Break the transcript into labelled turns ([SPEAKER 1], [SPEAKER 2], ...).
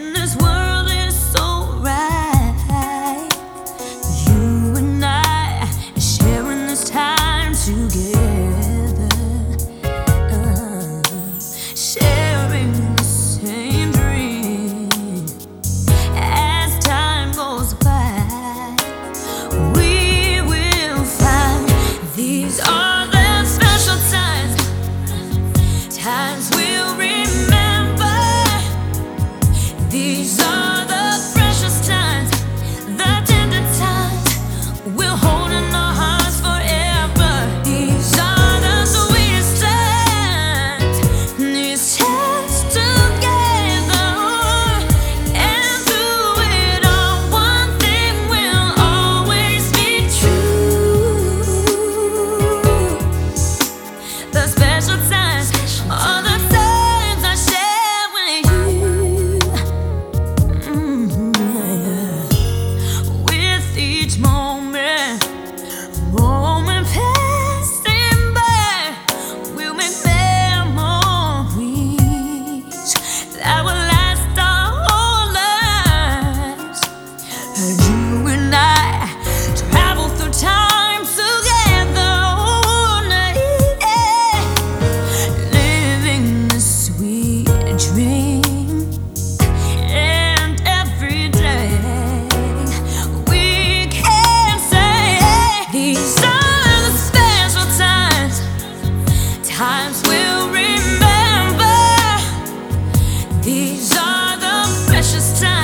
[SPEAKER 1] this world is so right. You and I are sharing this time together, sharing the same dream. As time goes by, we will find these are the special times we'll remember. These are the precious times, the tender times we'll hold in our hearts forever. These are the sweetest times, these times together. And through it all, one thing will always be true: the special times are the times I share with you. With each moment passing by, we'll make memories that will last our whole lives. And you and I travel through time together all night, living this sweet dream. And every day we can say these are the special times we'll remember. These are the precious times.